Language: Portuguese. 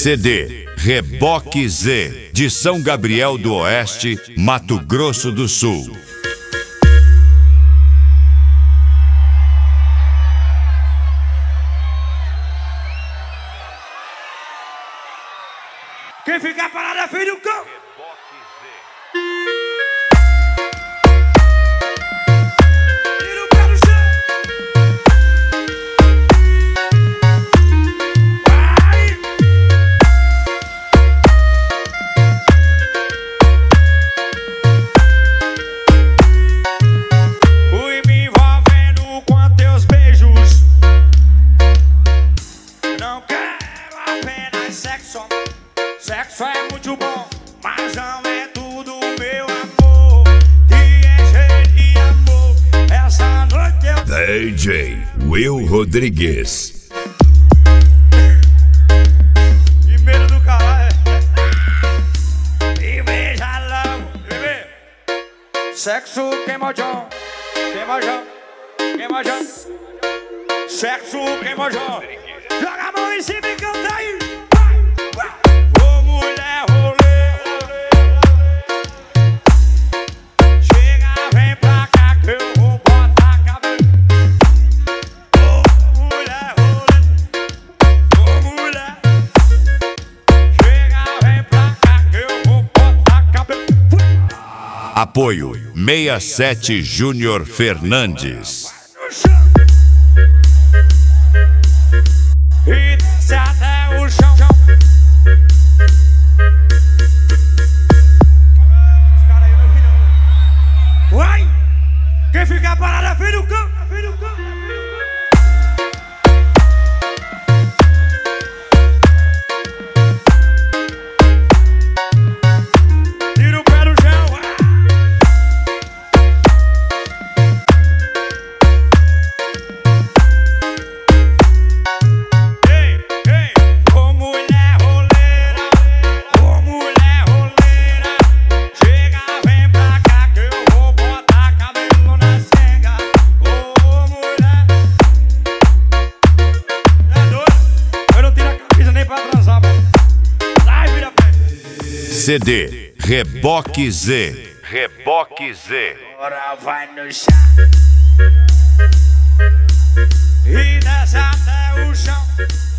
CD Reboque Z, de São Gabriel do Oeste, Mato Grosso do Sul. Quem ficar parado é filho do cão. Tira o pé do chão. Vai. Fui me envolvendo com teus beijos. Não quero apenas sexo. Sexo é muito bom, mas não é tudo, meu amor. Te encher de amor. Essa noite eu... DJ Will Rodrigues. Primeiro do caralho. E beija logo, bebê. Sexo queimojão, queimojão, queimojão. Sexo queimojão. Joga a mão em cima e canta aí. Ô mulher, rolê, chega, vem pra cá que eu vou botar cabelo. Ô mulher, rolê, ô mulher, chega, vem pra cá que eu vou botar cabelo. Apoio 67 Júnior Fernandes. No chão. E desce até o chão. Esses caras aí eu não vi não. Vai! Quem ficar parado é filho do cão. É filho do cão. Tira o pé do chão. Ô mulher roleira, ô mulher roleira, chega, vem pra cá que eu vou botar cabelo na senga. Ô mulher, é doido? Eu não tiro a camisa nem pra transar, mano. Sai, vira pé. CD Reboque Z. Reboque Z. Agora vai no chão e desce até o chão.